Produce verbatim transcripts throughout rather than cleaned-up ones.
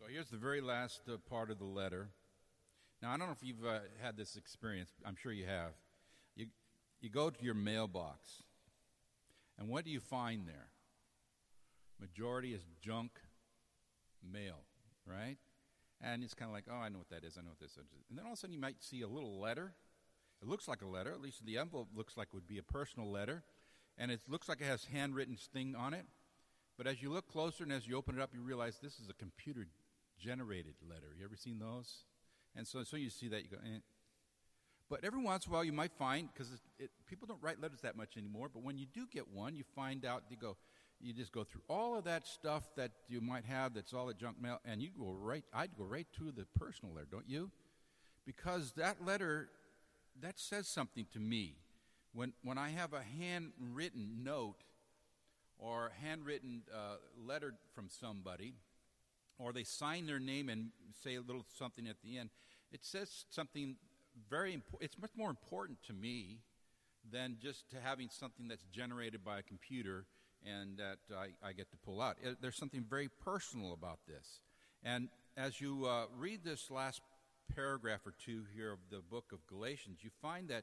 Here's the very last uh, part of the letter. Now, I don't know if you've uh, had this experience. I'm sure you have. You, you go to your mailbox, and what do you find there? Majority is junk mail, right? And it's kind of like, oh, I know what that is. I know what this is. And then all of a sudden you might see a little letter. It looks like a letter. At least the envelope looks like it would be a personal letter. And it looks like it has handwritten thing on it. But as you look closer and as you open it up, you realize this is a computer-generated letter. You ever seen those? And so, so you see that, you go, eh. But every once in a while you might find, because it, it, people don't write letters that much anymore, but when you do get one, you find out, you go, you just go through all of that stuff that you might have that's all the junk mail, and you go right, I'd go right to the personal letter, don't you? Because that letter, that says something to me. When when I have a handwritten note or handwritten uh, letter from somebody, or they sign their name and say a little something at the end, it says something very important. It's much more important to me than just to having something that's generated by a computer and that I, I get to pull out. It, there's something very personal about this. And as you uh, read this last paragraph or two here of the book of Galatians, you find that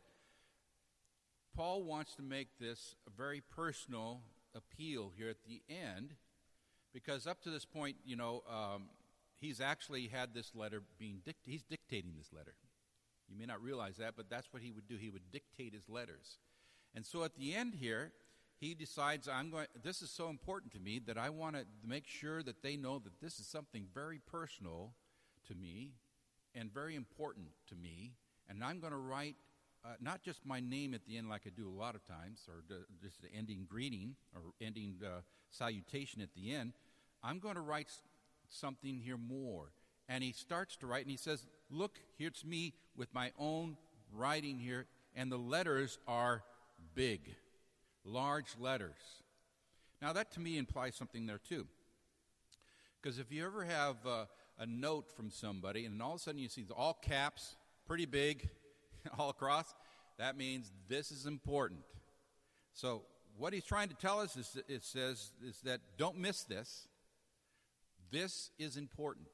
Paul wants to make this a very personal appeal here at the end, because up to this point, you know, um, he's actually had this letter being dict- he's dictating this letter. You may not realize that, but that's what he would do. He would dictate his letters. And so at the end here, he decides, I'm going. This is so important to me that I want to make sure that they know that this is something very personal to me and very important to me, and I'm going to write uh, not just my name at the end like I do a lot of times, or d- just the ending greeting or ending uh, salutation at the end. I'm going to write s- something here more. And he starts to write, and he says, look, here's me with my own writing here, and the letters are big, large letters. Now, that to me implies something there, too. Because if you ever have uh, a note from somebody, and all of a sudden you see all caps, pretty big, all across, that means this is important. So what he's trying to tell us is, it says, is that don't miss this. This is important.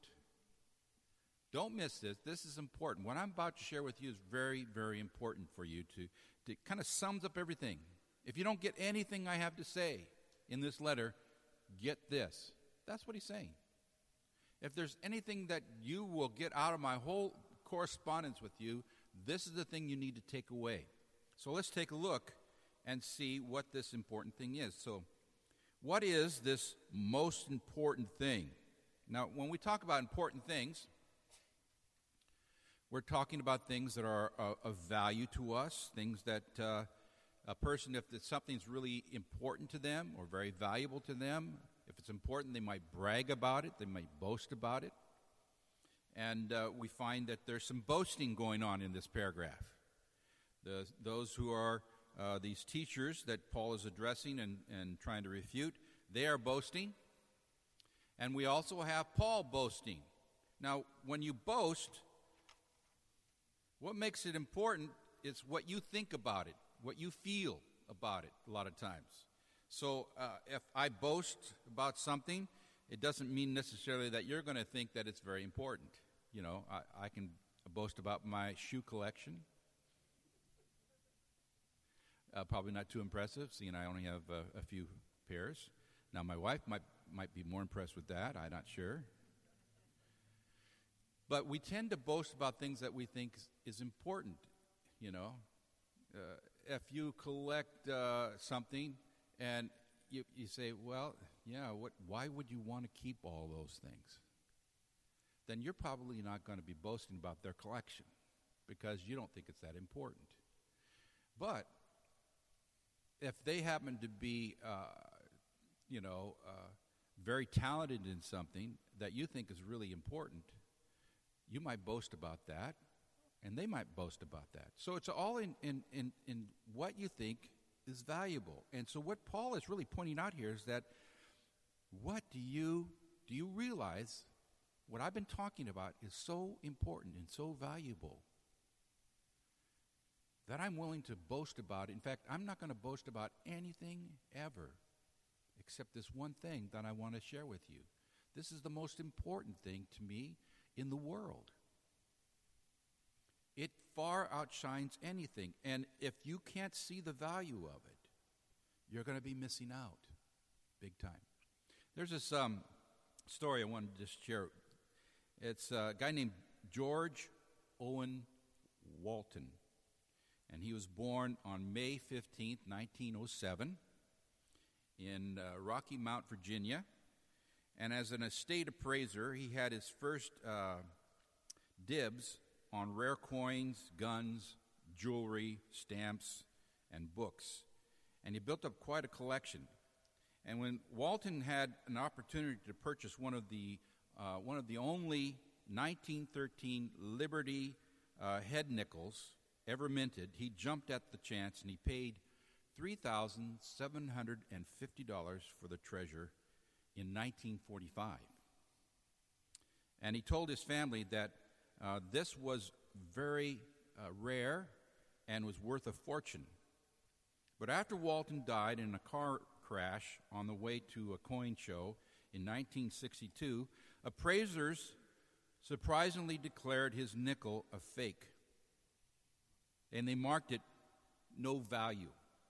Don't miss this. This is important. What I'm about to share with you is very, very important for you to, to kind of sums up everything. If you don't get anything I have to say in this letter, get this. That's what he's saying. If there's anything that you will get out of my whole correspondence with you, this is the thing you need to take away. So let's take a look and see what this important thing is. So what is this most important thing? Now, when we talk about important things, we're talking about things that are uh, of value to us, things that uh, a person, if something's really important to them or very valuable to them, if it's important, they might brag about it, they might boast about it. And uh, we find that there's some boasting going on in this paragraph. The, those who are uh, these teachers that Paul is addressing and, and trying to refute, they are boasting. And we also have Paul boasting. Now, when you boast, what makes it important is what you think about it, what you feel about it a lot of times. So uh, if I boast about something, it doesn't mean necessarily that you're going to think that it's very important. You know, I, I can boast about my shoe collection. Uh, probably not too impressive, seeing I only have uh, a few pairs. Now, my wife might might be more impressed with that. I'm not sure. But we tend to boast about things that we think is, is important, you know. Uh, if you collect uh, something and you, you say, well, yeah, what? Why would you want to keep all those things? Then you're probably not going to be boasting about their collection because you don't think it's that important. But if they happen to be, uh, you know, uh, very talented in something that you think is really important, you might boast about that, and they might boast about that. So it's all in, in, in, in what you think is valuable. And so what Paul is really pointing out here is that what do you do you realize what I've been talking about is so important and so valuable that I'm willing to boast about it. In fact, I'm not going to boast about anything ever except this one thing that I want to share with you. This is the most important thing to me in the world. It far outshines anything. And if you can't see the value of it, you're going to be missing out big time. There's this um, story I wanted to just share. It's a guy named George Owen Walton. And he was born on May fifteenth, nineteen oh seven in uh, Rocky Mount, Virginia. And as an estate appraiser, he had his first uh, dibs on rare coins, guns, jewelry, stamps, and books. And he built up quite a collection. And when Walton had an opportunity to purchase one of the uh, one of the only nineteen thirteen Liberty uh, head nickels ever minted, he jumped at the chance and he paid three thousand seven hundred fifty dollars for the treasure in nineteen forty-five. And he told his family that uh, this was very uh, rare and was worth a fortune. But after Walton died in a car crash on the way to a coin show in nineteen sixty-two, appraisers surprisingly declared his nickel a fake. And they marked it no value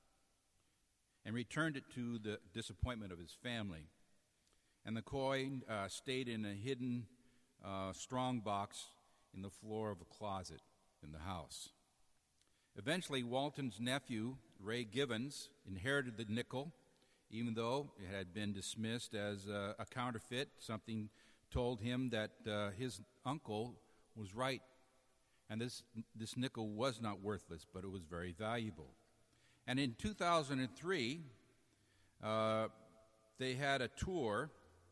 and returned it to the disappointment of his family. And the coin uh, stayed in a hidden uh, strong box in the floor of a closet in the house. Eventually, Walton's nephew, Ray Givens, inherited the nickel, even though it had been dismissed as uh, a counterfeit. Something told him that uh, his uncle was right, and this, this nickel was not worthless, but it was very valuable. And in two thousand three, uh, they had a tour,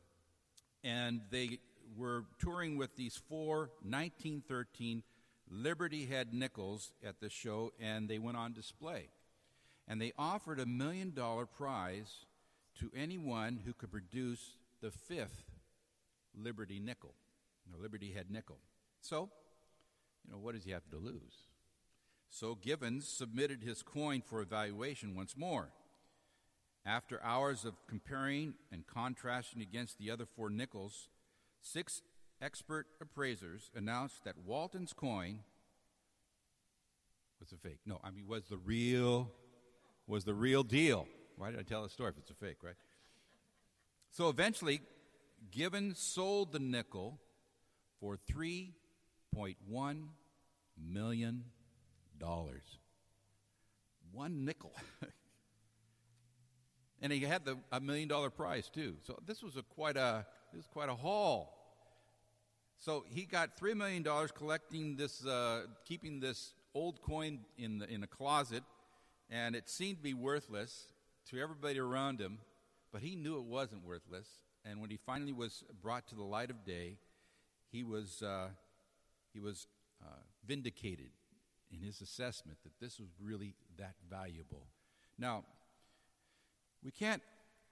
and they were touring with these four nineteen thirteen Liberty head nickels at the show, and they went on display. And they offered a million dollar prize to anyone who could produce the fifth Liberty nickel, the Liberty head nickel. So, you know, what does he have to lose? So Givens submitted his coin for evaluation once more. After hours of comparing and contrasting against the other four nickels, six expert appraisers announced that Walton's coin was a fake. No, I mean, was the real, was the real deal. Why did I tell a story if it's a fake, right? So eventually, Givens sold the nickel for three point one million dollars. One nickel. And he had the a million dollar prize too. So this was a quite a this was quite a haul. So he got three million dollars collecting this, uh, keeping this old coin in the, in a closet, and it seemed to be worthless to everybody around him, but he knew it wasn't worthless. And when he finally was brought to the light of day, he was uh, he was uh, vindicated in his assessment that this was really that valuable. Now, we can't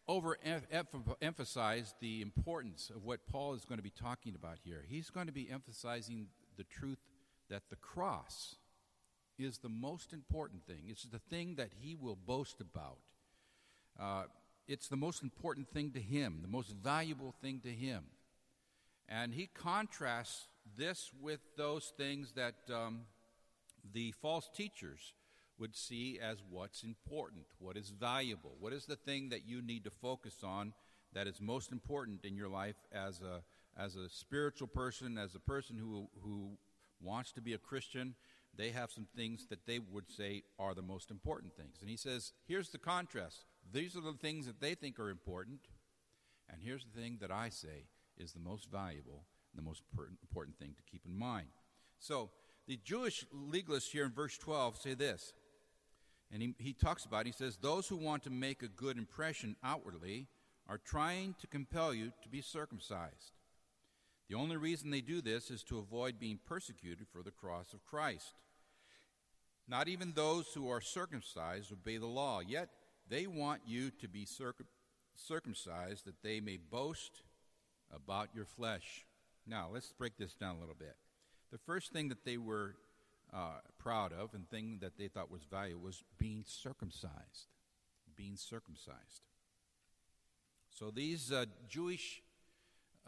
overemphasize the importance of what Paul is going to be talking about here. He's going to be emphasizing the truth that the cross is the most important thing. It's the thing that he will boast about. Uh, it's the most important thing to him, the most valuable thing to him. And he contrasts this with those things that um, the false teachers would see as what's important, what is valuable, what is the thing that you need to focus on that is most important in your life as a as a spiritual person, as a person who who wants to be a Christian. They have some things that they would say are the most important things. And he says, here's the contrast. These are the things that they think are important, and here's the thing that I say is the most valuable, the most important thing to keep in mind. So the Jewish legalists here in verse twelve say this, and he, he talks about, he says, those who want to make a good impression outwardly are trying to compel you to be circumcised. The only reason they do this is to avoid being persecuted for the cross of Christ. Not even those who are circumcised obey the law, yet they want you to be circum- circumcised that they may boast about your flesh. Now, let's break this down a little bit. The first thing that they were uh, proud of and thing that they thought was valuable was being circumcised. Being circumcised. So these uh, Jewish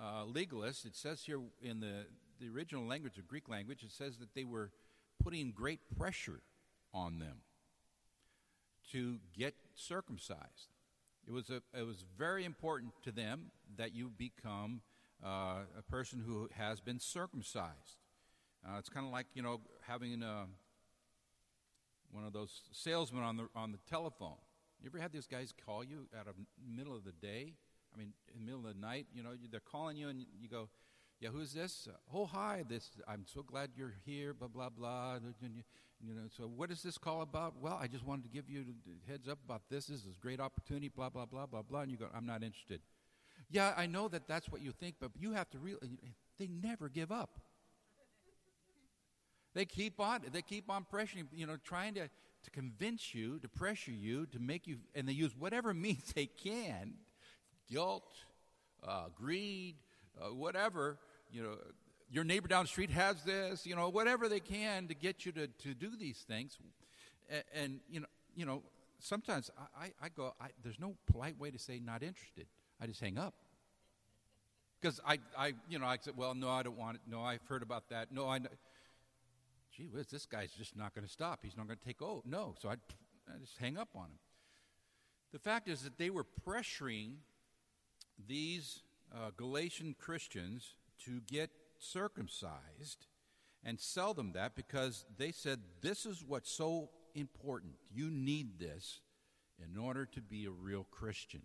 uh, legalists, it says here in the, the original language, the Greek language, it says that they were putting great pressure on them to get circumcised. It was a, it was very important to them that you become uh, a person who has been circumcised. Uh, it's kind of like, you know, having a, one of those salesmen on the on the telephone. You ever had these guys call you out of the middle of the day? I mean, in the middle of the night, you know, they're calling you and you go, yeah, who's this? Uh, oh, hi, this, I'm so glad you're here, blah, blah, blah. And you, you know, so what is this call about? Well, I just wanted to give you a heads up about this. This is a great opportunity, blah, blah, blah, blah, blah. And you go, I'm not interested. Yeah, I know that that's what you think, but you have to realize, they never give up. They keep on, they keep on pressuring, you know, trying to, to convince you, to pressure you, to make you, and they use whatever means they can, guilt, uh, greed, uh, whatever, you know, your neighbor down the street has this, you know, whatever they can to get you to, to do these things. And, and you know, you know, sometimes I, I, I go, I, there's no polite way to say not interested. I just hang up. Because I, I, you know, I said, well, no, I don't want it. No, I've heard about that. No, I know. Gee whiz, this guy's just not going to stop. He's not going to take, oh, no. So I, I just hang up on him. The fact is that they were pressuring these uh, Galatian Christians to get circumcised and sell them that because they said, this is what's so important. You need this in order to be a real Christian.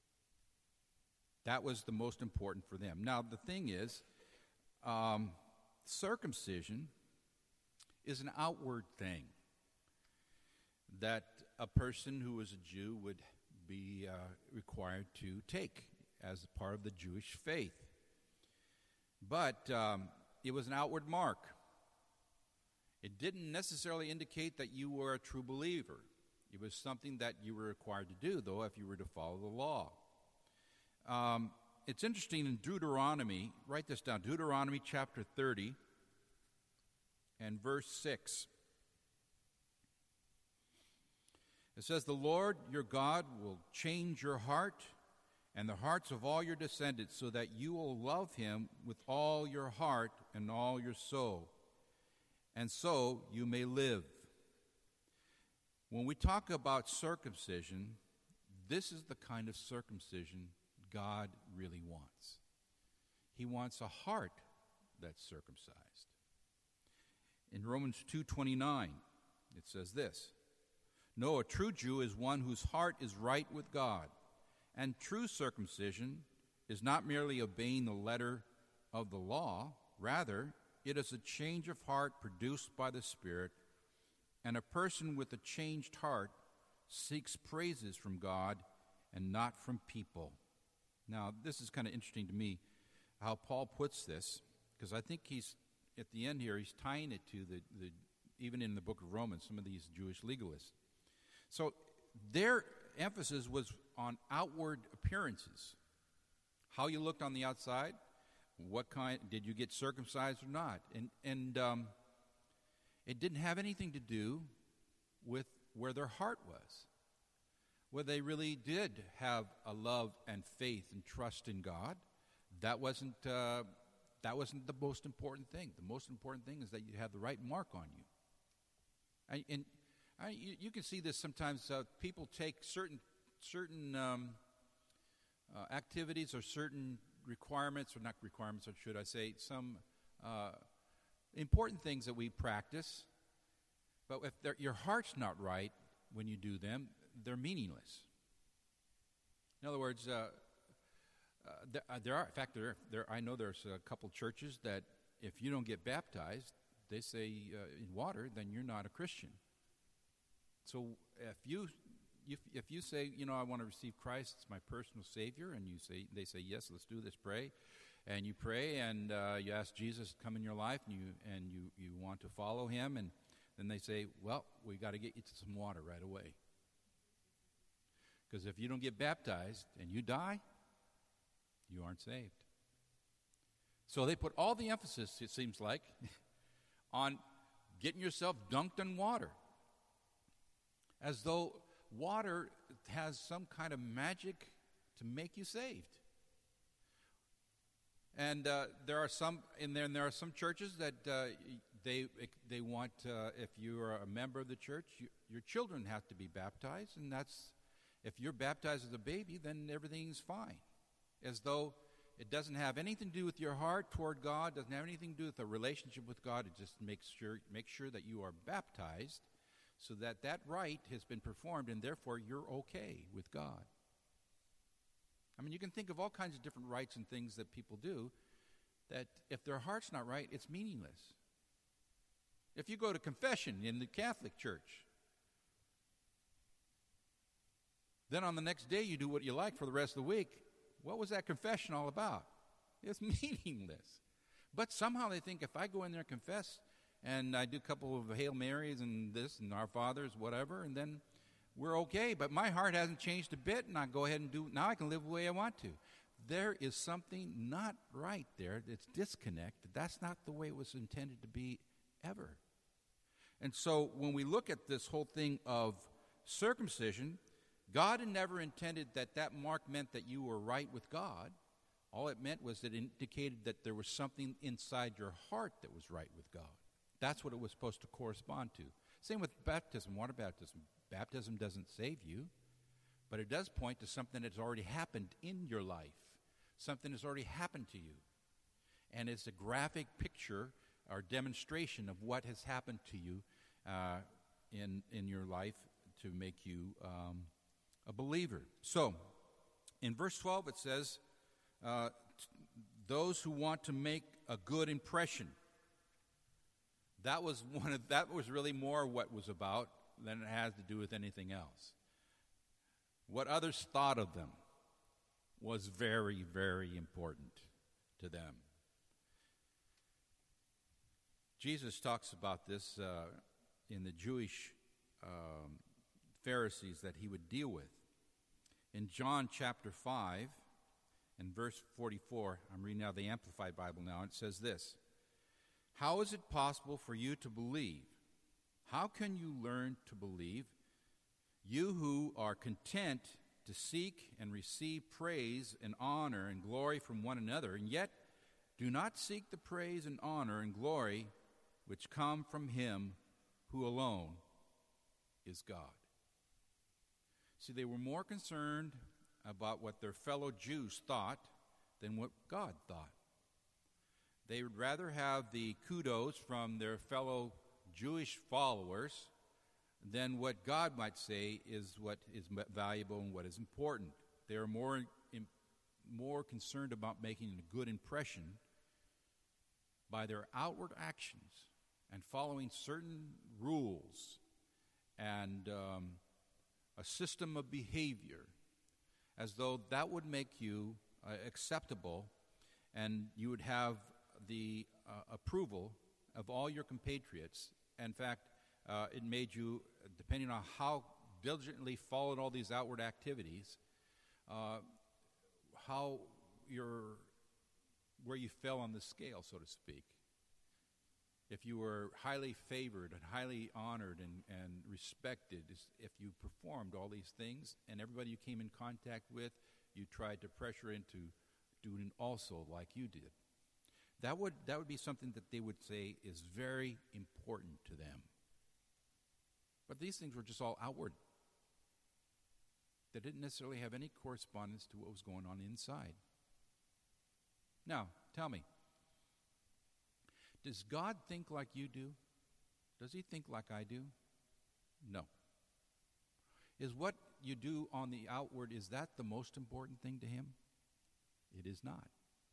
That was the most important for them. Now, the thing is, um, circumcision is an outward thing that a person who is a Jew would be uh, required to take as a part of the Jewish faith. But um, it was an outward mark. It didn't necessarily indicate that you were a true believer. It was something that you were required to do, though, if you were to follow the law. Um, it's interesting in Deuteronomy, write this down, Deuteronomy chapter thirty and verse six. It says, the Lord your God will change your heart and the hearts of all your descendants so that you will love him with all your heart and all your soul, and so you may live. When we talk about circumcision, this is the kind of circumcision God really wants. He wants a heart that's circumcised. In Romans two twenty-nine, it says this, no, a true Jew is one whose heart is right with God, and true circumcision is not merely obeying the letter of the law, rather, it is a change of heart produced by the Spirit, and a person with a changed heart seeks praises from God and not from people. Now, this is kind of interesting to me, how Paul puts this, because I think he's, at the end here, he's tying it to the, the even in the book of Romans, some of these Jewish legalists. So their emphasis was on outward appearances, how you looked on the outside, what kind, did you get circumcised or not? And, and um, it didn't have anything to do with where their heart was, where they really did have a love and faith and trust in God. That wasn't uh, that wasn't the most important thing. The most important thing is that you have the right mark on you. And, and I, you, you can see this sometimes. Uh, people take certain certain um, uh, activities or certain requirements, or not requirements, or should I say, some uh, important things that we practice. But if your heart's not right when you do them, they're meaningless. In other words, uh, uh, there, uh, there are, in fact, there, there, I know there's a couple churches that if you don't get baptized, they say uh, in water, then you're not a Christian. So if you, if, if you say, you know, I want to receive Christ as my personal Savior, and you say, they say, yes, let's do this, pray, and you pray, and uh, you ask Jesus to come in your life, and you and you, you want to follow him, and then they say, well, we got to get you to some water right away. Because if you don't get baptized and you die, you aren't saved. So they put all the emphasis, it seems like, on getting yourself dunked in water, as though water has some kind of magic to make you saved. And uh, there are some in there, and there are some churches that uh, they they want, uh, if you are a member of the church, you, your children have to be baptized, and that's, if you're baptized as a baby, then everything's fine. As though it doesn't have anything to do with your heart toward God, doesn't have anything to do with a relationship with God. It just makes sure make sure that you are baptized, so that that rite has been performed, and therefore you're okay with God. I mean, you can think of all kinds of different rites and things that people do that if their heart's not right, it's meaningless. If you go to confession in the Catholic Church, then on the next day you do what you like for the rest of the week, what was that confession all about? It's meaningless. But somehow they think if I go in there and confess, and I do a couple of Hail Marys and this and Our Fathers, whatever, and then we're okay. But my heart hasn't changed a bit, and I go ahead and do, now I can live the way I want to. There is something not right there. It's disconnected. That's not the way it was intended to be ever. And so when we look at this whole thing of circumcision, God had never intended that that mark meant that you were right with God. All it meant was that it indicated that there was something inside your heart that was right with God. That's what it was supposed to correspond to. Same with baptism, water baptism. Baptism doesn't save you, but it does point to something that's already happened in your life, something that's already happened to you. And it's a graphic picture or demonstration of what has happened to you uh, in, in your life to make you um, a believer. So, in verse twelve it says, uh, t- those who want to make a good impression. That was one of, that was really more what was about than it has to do with anything else. What others thought of them was very, very important to them. Jesus talks about this uh, in the Jewish um, Pharisees that he would deal with. In John chapter five, and verse forty-four, I'm reading out the Amplified Bible now, and it says this: how is it possible for you to believe? How can you learn to believe? You who are content to seek and receive praise and honor and glory from one another, and yet do not seek the praise and honor and glory which come from him who alone is God. See, they were more concerned about what their fellow Jews thought than what God thought. They would rather have the kudos from their fellow Jewish followers than what God might say is what is valuable and what is important. They are more, more concerned about making a good impression by their outward actions and following certain rules and um, a system of behavior, as though that would make you uh, acceptable and you would have the uh, approval of all your compatriots. In fact, uh, it made you, depending on how diligently followed all these outward activities, uh, how your, where you fell on the scale, so to speak. If you were highly favored and highly honored and, and respected, if you performed all these things and everybody you came in contact with, you tried to pressure into doing also like you did. That would that would be something that they would say is very important to them. But these things were just all outward. They didn't necessarily have any correspondence to what was going on inside. Now, tell me, does God think like you do? Does he think like I do? No. Is what you do on the outward, is that the most important thing to him? It is not.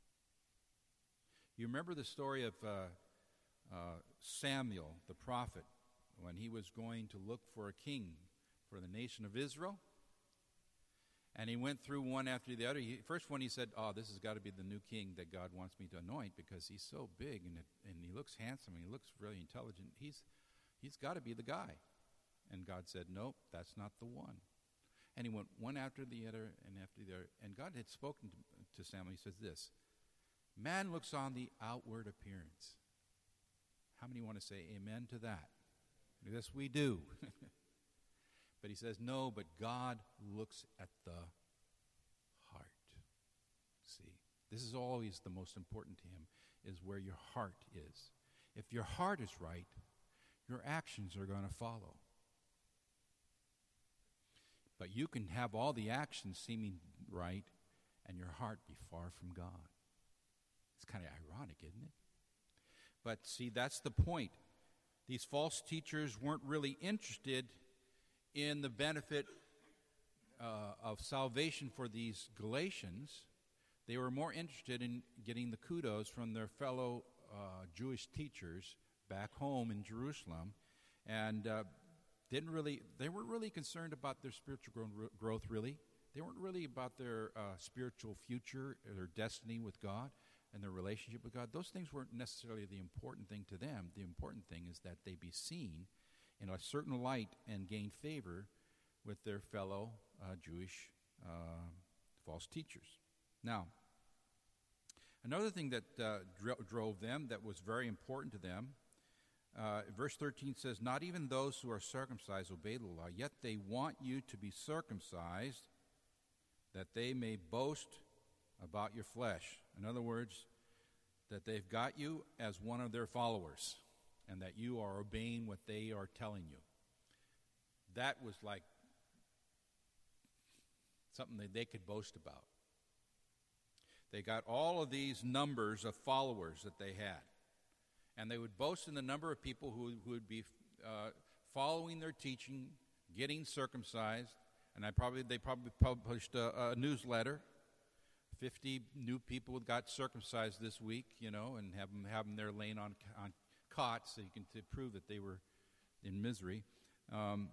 You remember the story of uh, uh, Samuel, the prophet, when he was going to look for a king for the nation of Israel? And he went through one after the other. He, first one he said, oh, this has got to be the new king that God wants me to anoint because he's so big and, it, and he looks handsome and he looks really intelligent. He's, he's got to be the guy. And God said, nope, that's not the one. And he went one after the other and after the other. And God had spoken to, to Samuel. He says this: man looks on the outward appearance. How many want to say amen to that? Yes, we do. But he says, no, but God looks at the heart. See, This is always the most important to him, is where your heart is. If your heart is right, your actions are going to follow. But you can have all the actions seeming right and your heart be far from God. It's kind of ironic, isn't it? But see, that's the point. These false teachers weren't really interested in the benefit uh, of salvation for these Galatians. They were more interested in getting the kudos from their fellow uh, Jewish teachers back home in Jerusalem, and uh, didn't really. They weren't really concerned about their spiritual grow- growth. Really, they weren't really about their uh, spiritual future, or their destiny with God, and their relationship with God. Those things weren't necessarily the important thing to them. The important thing is that they be seen in a certain light and gain favor with their fellow uh, Jewish uh, false teachers. Now, another thing that uh, dro- drove them, that was very important to them, uh, verse thirteen says, "Not even those who are circumcised obey the law, yet they want you to be circumcised, that they may boast about your flesh." In other words, that they've got you as one of their followers, and that you are obeying what they are telling you. That was like something that they could boast about. They got all of these numbers of followers that they had. And they would boast in the number of people who, who would be uh, following their teaching, getting circumcised. And I probably they probably published a, a newsletter. Fifty new people got circumcised this week, you know, and have them, have them there laying on, on cots so you can to prove that they were in misery. Um,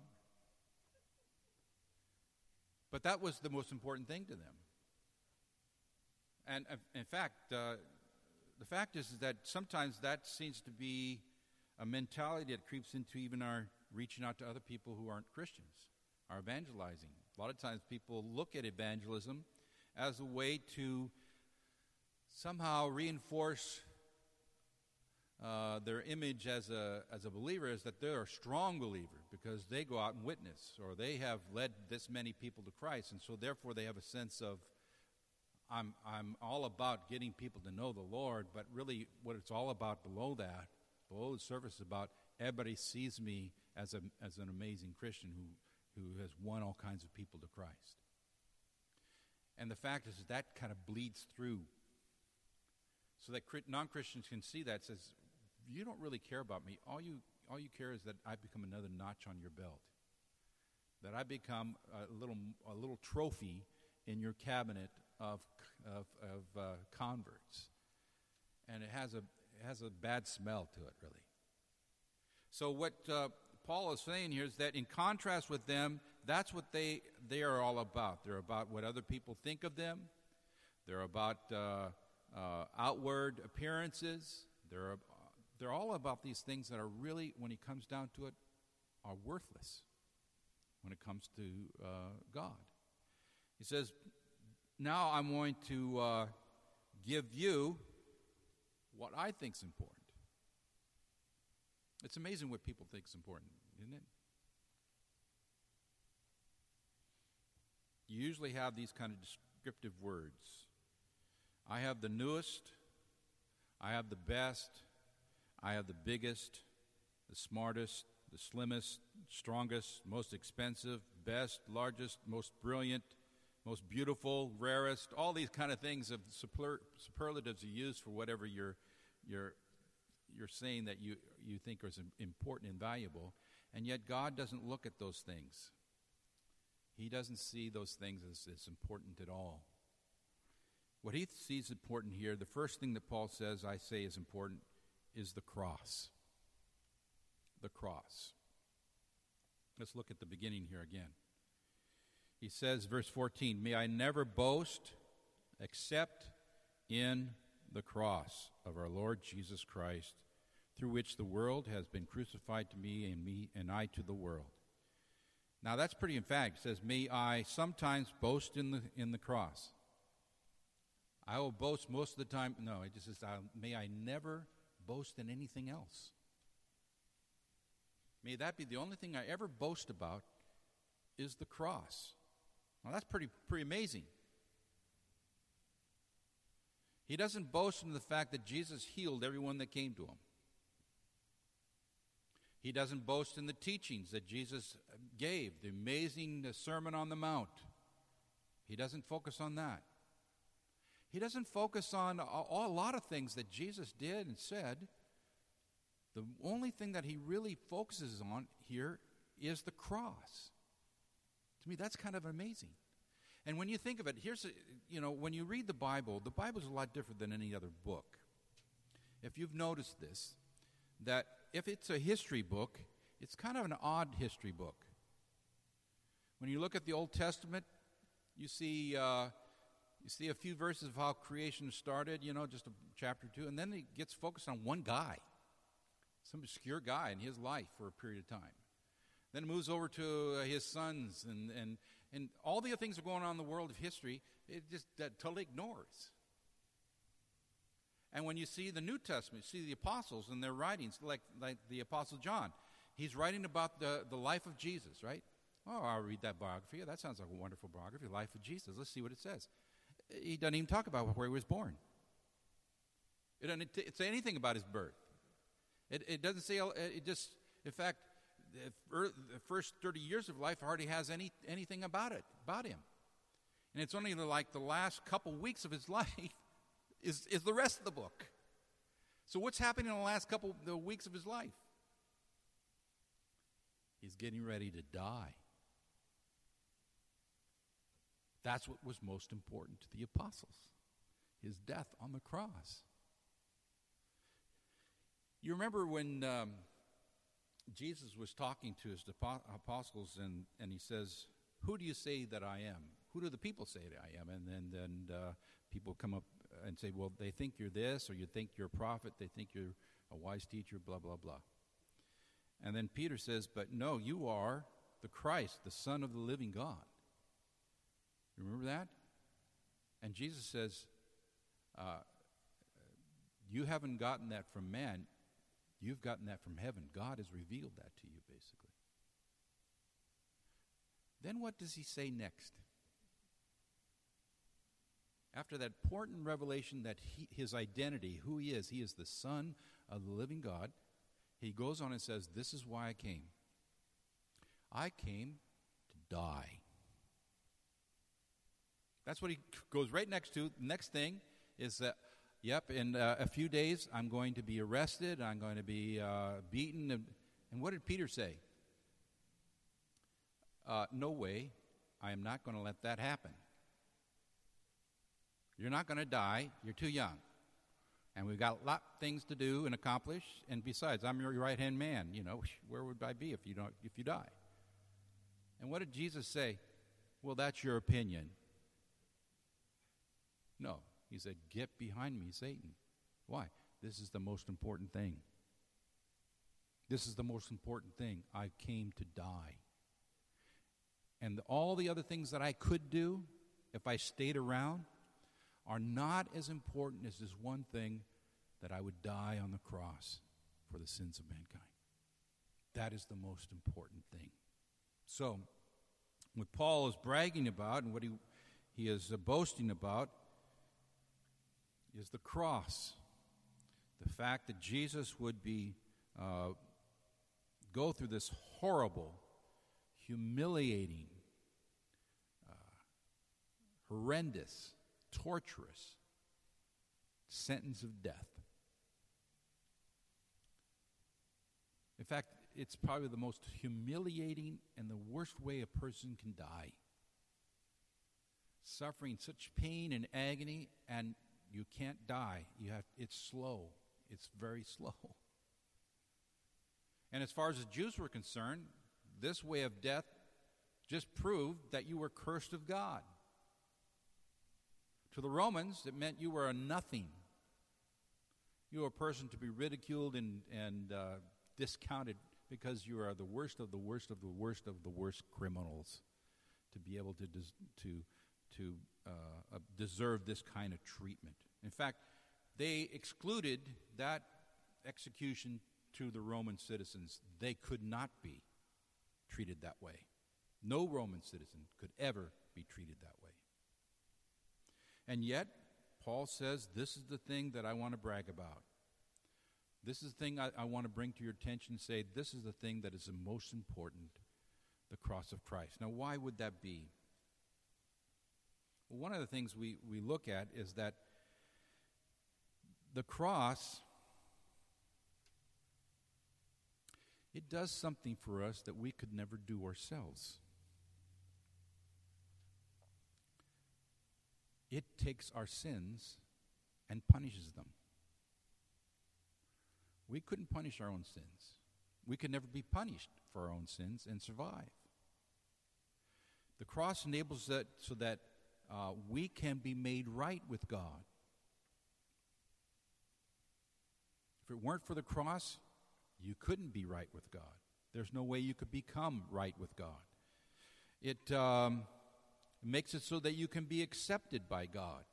but that was the most important thing to them. And uh, in fact, uh, the fact is, is that sometimes that seems to be a mentality that creeps into even our reaching out to other people who aren't Christians, our evangelizing. A lot of times people look at evangelism as a way to somehow reinforce uh, their image as a as a believer, is that they're a strong believer because they go out and witness, or they have led this many people to Christ, and so therefore they have a sense of, I'm I'm all about getting people to know the Lord, but really what it's all about below that, below the surface, is about everybody sees me as a as an amazing Christian who who has won all kinds of people to Christ. And the fact is that kind of bleeds through, so that non-Christians can see that. It says, you don't really care about me. All you all you care is that I become another notch on your belt, that I become a little a little trophy in your cabinet of of, of uh, converts, and it has a it has a bad smell to it, really. So what uh, Paul is saying here is that in contrast with them, that's what they they are all about. They're about what other people think of them. They're about uh, uh, outward appearances. They're they're all about these things that are really, when it comes down to it, are worthless when it comes to uh, God. He says, now I'm going to uh, give you what I think is important. It's amazing what people think is important, isn't it? You usually have these kind of descriptive words. I have the newest, I have the best, I have the biggest, the smartest, the slimmest, strongest, most expensive, best, largest, most brilliant, most beautiful, rarest, all these kind of things of super, superlatives you use for whatever you're you're you're saying that you, you think is important and valuable. And yet God doesn't look at those things. He doesn't see those things as, as important at all. What he sees important here, the first thing that Paul says, I say is important, is the cross. The cross. Let's look at the beginning here again. He says, verse fourteen, may I never boast except in the cross of our Lord Jesus Christ, through which the world has been crucified to me and me and I to the world. Now that's pretty emphatic. It says, may I sometimes boast in the in the cross. I will boast most of the time. No, it just says, may I never boast in anything else. May that be the only thing I ever boast about, is the cross. Now that's pretty pretty amazing. He doesn't boast in the fact that Jesus healed everyone that came to him. He doesn't boast in the teachings that Jesus gave, the amazing Sermon on the Mount. He doesn't focus on that. He doesn't focus on a, a lot of things that Jesus did and said. The only thing that he really focuses on here is the cross. To me, that's kind of amazing. And when you think of it, here's, a, you know, when you read the Bible, the Bible's a lot different than any other book. If you've noticed this, that if it's a history book, it's kind of an odd history book. When you look at the Old Testament, you see uh, you see a few verses of how creation started, you know, just a chapter or two, and then it gets focused on one guy, some obscure guy in his life for a period of time. Then it moves over to uh, his sons, and, and, and all the other things that are going on in the world of history, it just that totally ignores. And when you see the New Testament, you see the apostles and their writings, like, like the Apostle John. He's writing about the, the life of Jesus, right? Oh, I'll read that biography. Yeah, that sounds like a wonderful biography, Life of Jesus. Let's see what it says. He doesn't even talk about where he was born. It doesn't say anything about his birth. It, it doesn't say, it just, in fact, the first thirty years of life hardly has any anything about it, about him. And it's only like the last couple weeks of his life is, is the rest of the book. So what's happening in the last couple the weeks of his life? He's getting ready to die. That's what was most important to the apostles, his death on the cross. You remember when um, Jesus was talking to his apostles, and, and he says, "Who do you say that I am? Who do the people say that I am?" And then, then uh, people come up and say, "Well, they think you're this, or you think you're a prophet, they think you're a wise teacher, blah, blah, blah." And then Peter says, "But no, you are the Christ, the Son of the living God." You remember that? And Jesus says, uh, you haven't gotten that from man. You've gotten that from heaven. God has revealed that to you, basically. Then what does he say next? After that important revelation that he, his identity, who he is, he is the Son of the living God, he goes on and says, "This is why I came. I came to die." That's what he goes right next to. The next thing is that, yep, in uh, a few days I'm going to be arrested, I'm going to be uh, beaten. And, and what did Peter say? Uh, no way, I am not going to let that happen. You're not going to die, you're too young. And we've got a lot of things to do and accomplish, and besides, I'm your right-hand man. You know, where would I be if you don't, if you die? And what did Jesus say? Well, that's your opinion. No, he said, "Get behind me, Satan." Why? This is the most important thing. This is the most important thing. I came to die. And all the other things that I could do, if I stayed around, are not as important as this one thing, that I would die on the cross for the sins of mankind. That is the most important thing. So, what Paul is bragging about and what he, he is uh, boasting about is the cross. The fact that Jesus would be uh, go through this horrible, humiliating, uh, horrendous, torturous sentence of death. In fact, it's probably the most humiliating and the worst way a person can die. Suffering such pain and agony, and you can't die. You have, it's slow. It's very slow. And as far as the Jews were concerned, this way of death just proved that you were cursed of God. To the Romans, it meant you were a nothing. You were a person to be ridiculed and, and uh, discounted because you are the worst of the worst of the worst of the worst criminals to be able to des- to to uh, uh, deserve this kind of treatment. In fact, they excluded that execution to the Roman citizens. They could not be treated that way. No Roman citizen could ever be treated that way. And yet, Paul says, this is the thing that I want to brag about. This is the thing I, I want to bring to your attention, say, this is the thing that is the most important, the cross of Christ. Now, why would that be? Well, one of the things we, we look at is that the cross, it does something for us that we could never do ourselves. It takes our sins and punishes them. We couldn't punish our own sins. We could never be punished for our own sins and survive. The cross enables that so that uh, we can be made right with God. If it weren't for the cross, you couldn't be right with God. There's no way you could become right with God. It um, makes it so that you can be accepted by God.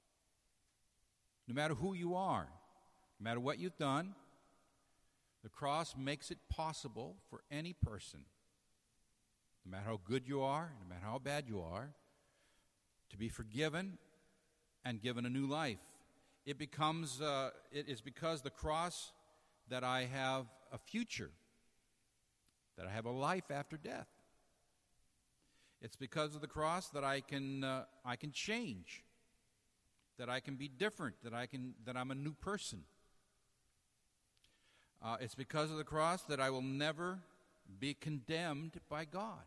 No matter who you are, no matter what you've done, the cross makes it possible for any person, no matter how good you are, no matter how bad you are, to be forgiven and given a new life. It becomes, uh, it is because the cross that I have a future, that I have a life after death. It's because of the cross that I can, uh, I can change, that I can be different, that I can, that I'm a new person. Uh, it's because of the cross that I will never be condemned by God.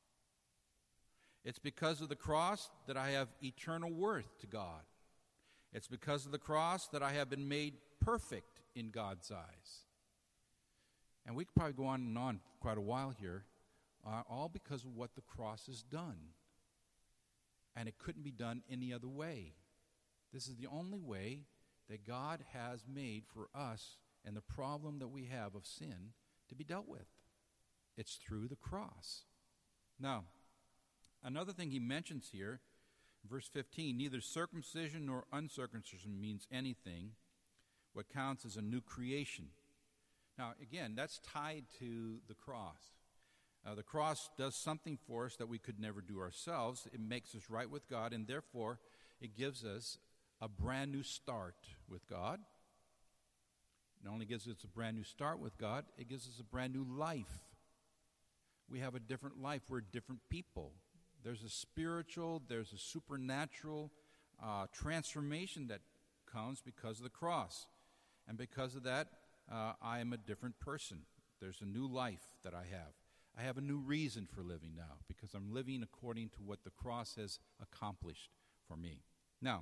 It's because of the cross that I have eternal worth to God. It's because of the cross that I have been made perfect in God's eyes. And we could probably go on and on for quite a while here, uh, all because of what the cross has done. And it couldn't be done any other way. This is the only way that God has made for us and the problem that we have of sin to be dealt with. It's through the cross. Now, another thing he mentions here, verse fifteen, neither circumcision nor uncircumcision means anything. What counts is a new creation. Now, again, that's tied to the cross. Uh, the cross does something for us that we could never do ourselves. It makes us right with God, and therefore it gives us a brand new start with God. It not only gives us a brand new start with God, it gives us a brand new life. We have a different life. We're different people. There's a spiritual, there's a supernatural uh, transformation that comes because of the cross. And because of that, uh, I am a different person. There's a new life that I have. I have a new reason for living now because I'm living according to what the cross has accomplished for me. Now,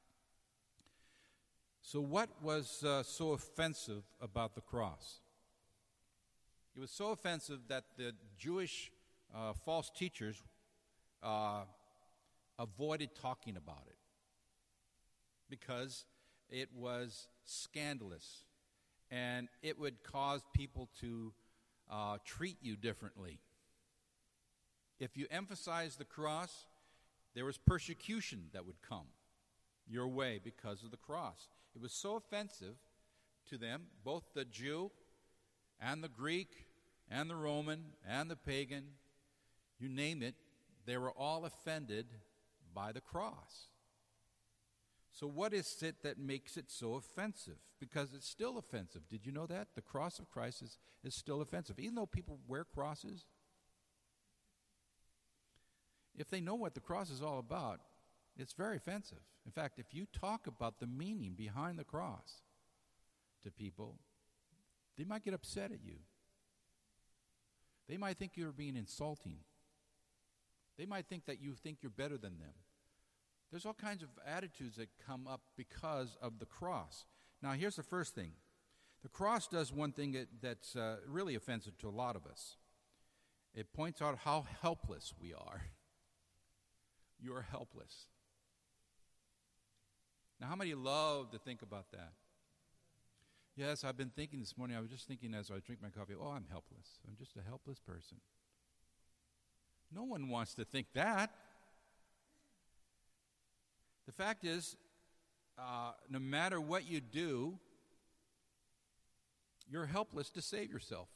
so what was uh, so offensive about the cross? It was so offensive that the Jewish uh, false teachers uh, avoided talking about it because it was scandalous and it would cause people to uh, treat you differently. If you emphasized the cross, there was persecution that would come your way because of the cross. It was so offensive to them, both the Jew and the Greek and the Roman and the pagan, you name it, they were all offended by the cross. So what is it that makes it so offensive? Because it's still offensive. Did you know that? The cross of Christ is, is still offensive. Even though people wear crosses, if they know what the cross is all about, it's very offensive. In fact, if you talk about the meaning behind the cross to people, they might get upset at you. They might think you're being insulting. They might think that you think you're better than them. There's all kinds of attitudes that come up because of the cross. Now, here's the first thing. The cross does one thing that, that's uh, really offensive to a lot of us. It points out how helpless we are. You are helpless. Now, how many love to think about that? Yes, I've been thinking this morning, I was just thinking as I drink my coffee, oh, I'm helpless. I'm just a helpless person. No one wants to think that. The fact is, uh, no matter what you do, you're helpless to save yourself.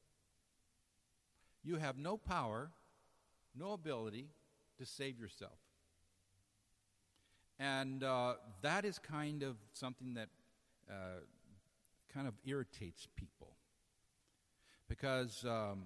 You have no power, no ability to save yourself. And uh, that is kind of something that uh, kind of irritates people. Because um,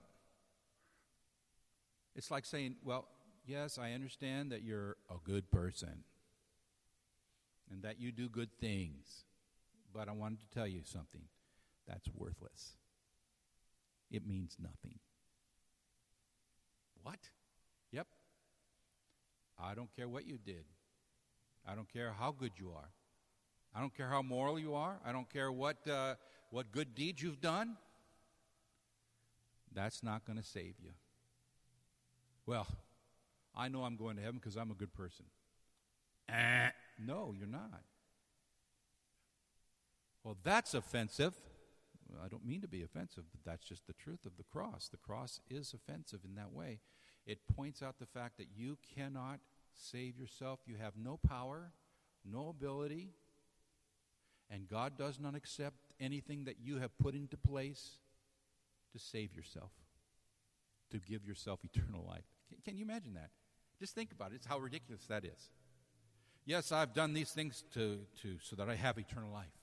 it's like saying, well, yes, I understand that you're a good person and that you do good things, but I wanted to tell you something. That's worthless. It means nothing. What? Yep. I don't care what you did. I don't care how good you are. I don't care how moral you are. I don't care what uh, what good deeds you've done. That's not going to save you. Well, I know I'm going to heaven because I'm a good person. Eh, no, you're not. Well, that's offensive. Well, I don't mean to be offensive, but that's just the truth of the cross. The cross is offensive in that way. It points out the fact that you cannot save yourself. You have no power, no ability, and God does not accept anything that you have put into place to save yourself, to give yourself eternal life. Can, can you imagine that? Just think about it. It's how ridiculous that is. Yes, I've done these things to, to so that I have eternal life.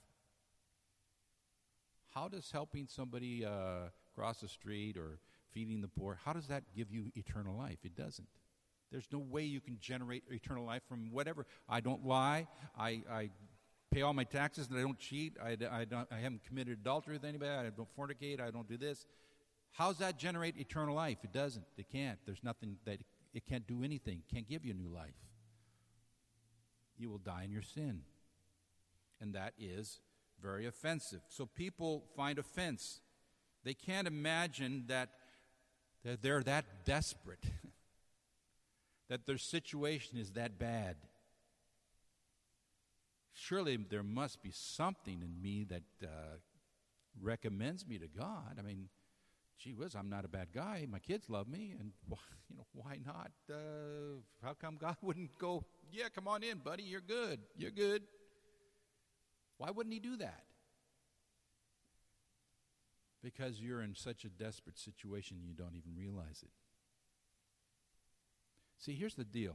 How does helping somebody uh, cross the street or feeding the poor, how does that give you eternal life? It doesn't. There's no way you can generate eternal life from whatever. I don't lie. I, I pay all my taxes and I don't cheat. I, I, don't, I haven't committed adultery with anybody. I don't fornicate. I don't do this. How's that generate eternal life? It doesn't. It can't. There's nothing that it, it can't do anything. Can't give you new life. You will die in your sin. And that is very offensive. So people find offense. They can't imagine that, that they're that desperate, that their situation is that bad. Surely there must be something in me that uh, recommends me to God. I mean, gee whiz, I'm not a bad guy. My kids love me, and you know, why not? Uh, how come God wouldn't go, yeah, come on in, buddy, you're good, you're good. Why wouldn't he do that? Because you're in such a desperate situation you don't even realize it. See, here's the deal.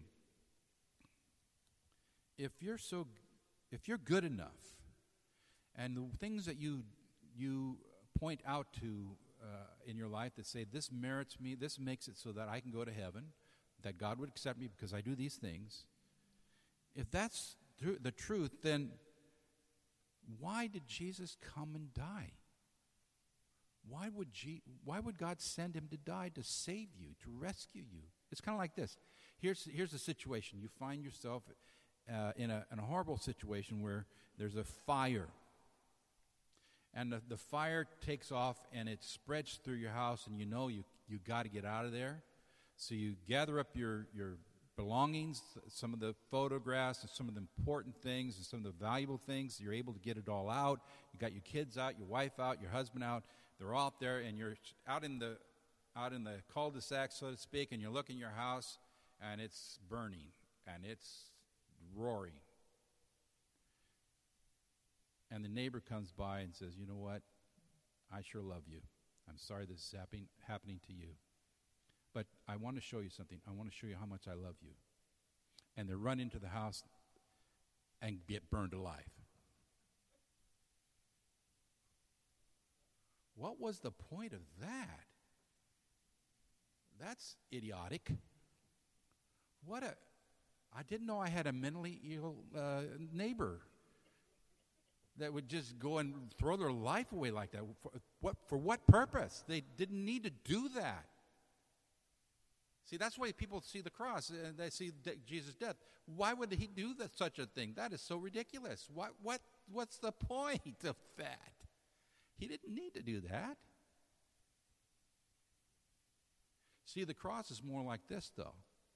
If you're so, if you're good enough, and the things that you you point out to uh, in your life that say this merits me, this makes it so that I can go to heaven, that God would accept me because I do these things. If that's th- the truth, then why did Jesus come and die? Why would Je- why would God send him to die to save you, to rescue you? It's kind of like this. Here's here's the situation. You find yourself uh, in a in a horrible situation where there's a fire, and the, the fire takes off and it spreads through your house, and you know you you got to get out of there. So you gather up your your belongings, some of the photographs and some of the important things and some of the valuable things. You're able to get it all out. You got your kids out, your wife out, your husband out. They're all out there, and you're out in the out in the cul-de-sac, so to speak, and you look in your house, and it's burning, and it's roaring. And the neighbor comes by and says, you know what? I sure love you. I'm sorry this is happening, happening to you. But I want to show you something. I want to show you how much I love you. And they run into the house and get burned alive. What was the point of that? That's idiotic. What a... I didn't know I had a mentally ill uh, neighbor that would just go and throw their life away like that. For what, for what purpose? They didn't need to do that. See, that's why people see the cross and they see de- Jesus' death. Why would he do that, such a thing? That is so ridiculous. What, what, what's the point of that? He didn't need to do that. See, the cross is more like this, though.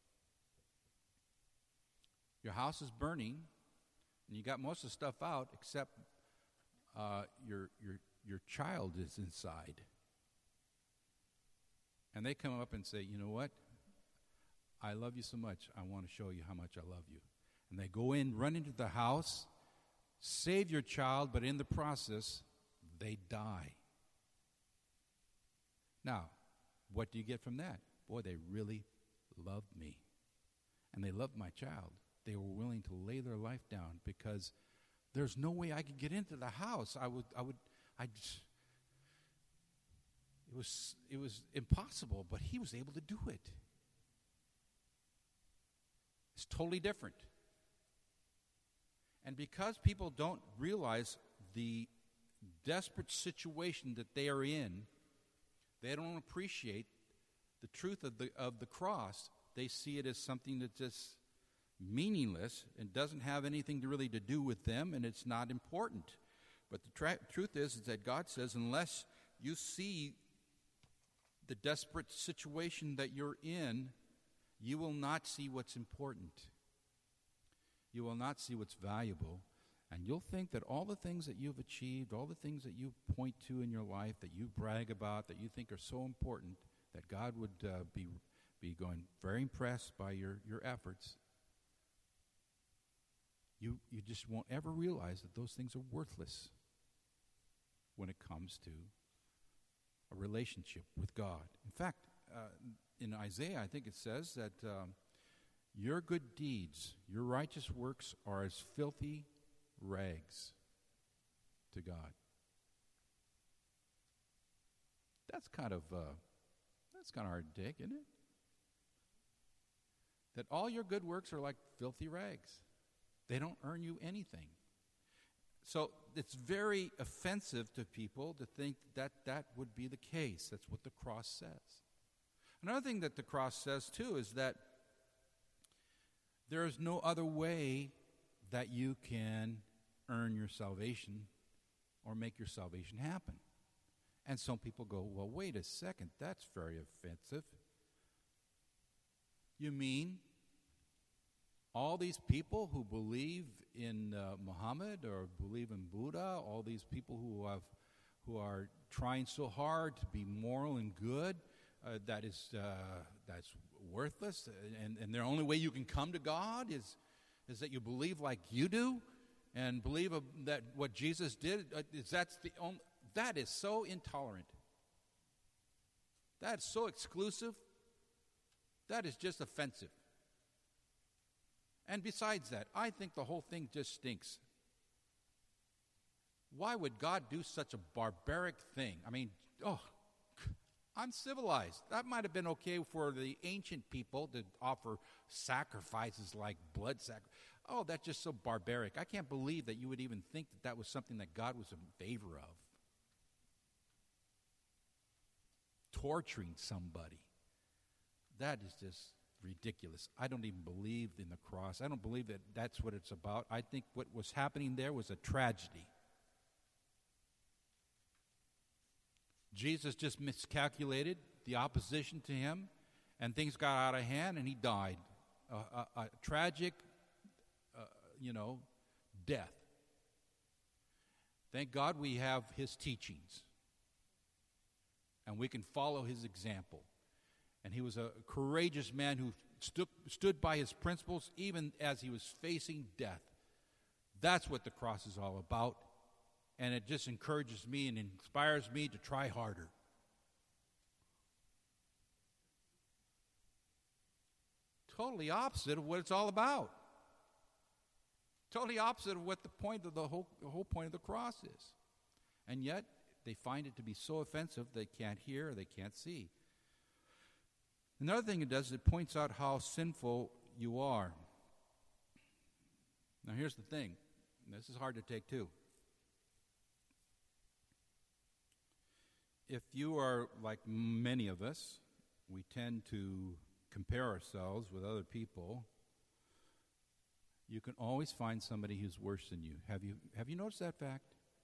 Your house is burning, and you got most of the stuff out, except uh, your your your child is inside. And they come up and say, you know what? I love you so much. I want to show you how much I love you. And they go in, run into the house, save your child, but in the process, they die. Now, what do you get from that? Boy, they really loved me. And they loved my child. they were willing to lay their life down because there's no way I could get into the house. I would, I would, I just, it was, it was impossible, but he was able to do it. It's totally different. And because people don't realize the desperate situation that they are in, they don't appreciate the truth of the of the cross. They see it as something that's just meaningless and doesn't have anything to really to do with them, and it's not important. But the tra- truth is, is that God says, unless you see the desperate situation that you're in, you will not see what's important. You will not see what's valuable. And you'll think that all the things that you've achieved, all the things that you point to in your life, that you brag about, that you think are so important, that God would uh, be be going very impressed by your, your efforts. You you just won't ever realize that those things are worthless when it comes to a relationship with God. In fact, uh, in Isaiah, I think it says that um, your good deeds, your righteous works are as filthy rags to God. That's kind of uh, that's kind of hard to take, isn't it? That all your good works are like filthy rags. They don't earn you anything. So it's very offensive to people to think that that would be the case. That's what the cross says. Another thing that the cross says, too, is that there is no other way that you can earn your salvation or make your salvation happen. And some people go, well, wait a second, that's very offensive. You mean all these people who believe in uh, Muhammad or believe in Buddha, all these people who have, who are trying so hard to be moral and good, uh, that is uh, that's worthless, and, and the only way you can come to God is is that you believe like you do, and believe uh, that what Jesus did uh, is that's the only, that is so intolerant. That is so exclusive. That is just offensive. And besides that, I think the whole thing just stinks. Why would God do such a barbaric thing? I mean, oh, uncivilized. That might have been okay for the ancient people to offer sacrifices like blood sacrifice. Oh, that's just so barbaric. I can't believe that you would even think that that was something that God was in favor of. Torturing somebody. That is just ridiculous. I don't even believe in the cross. I don't believe that that's what it's about. I think what was happening there was a tragedy. Jesus just miscalculated the opposition to him, and things got out of hand, and he died. A, a, a tragic, uh, you know, death. Thank God we have his teachings, and we can follow his example. And he was a courageous man who stood, stood by his principles even as he was facing death. That's what the cross is all about. And it just encourages me and inspires me to try harder. Totally opposite of what it's all about. Totally opposite of what the point of the whole, the whole point of the cross is. And yet, they find it to be so offensive they can't hear or they can't see. Another thing it does is it points out how sinful you are. Now here's the thing. This is hard to take too. If you are like many of us, we tend to compare ourselves with other people. You can always find somebody who's worse than you. Have you have you noticed that fact?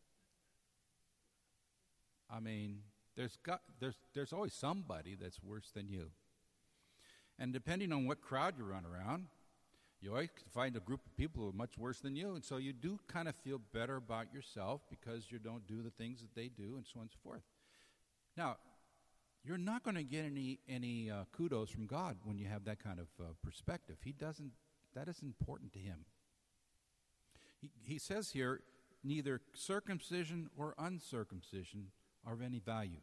I mean, there's got there's there's always somebody that's worse than you. And depending on what crowd you run around, you always find a group of people who are much worse than you. And so you do kind of feel better about yourself because you don't do the things that they do and so on and so forth. Now, you're not going to get any, any uh, kudos from God when you have that kind of uh, perspective. He doesn't, that is important to him. He, he says here, neither circumcision or uncircumcision are of any value.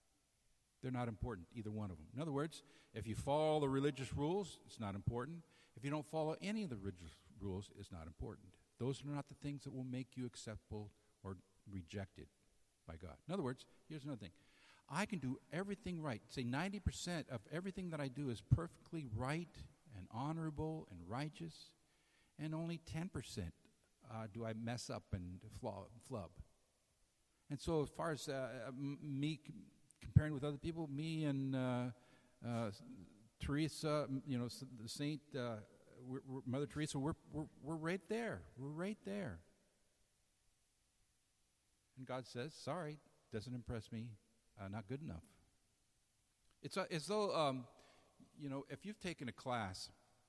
They're not important, either one of them. In other words, if you follow the religious rules, it's not important. If you don't follow any of the religious rules, it's not important. Those are not the things that will make you acceptable or rejected by God. In other words, here's another thing. I can do everything right. Say ninety percent of everything that I do is perfectly right and honorable and righteous, and only ten percent uh, do I mess up and flaw, flub. And so as far as uh, m- me c- comparing with other people, me and uh, uh, Teresa, you know, the Saint, uh, we're, we're, Mother Teresa, we're, we're, we're right there. We're right there. And God says, sorry, doesn't impress me, uh, not good enough. It's uh, as though, um, you know, if you've taken a class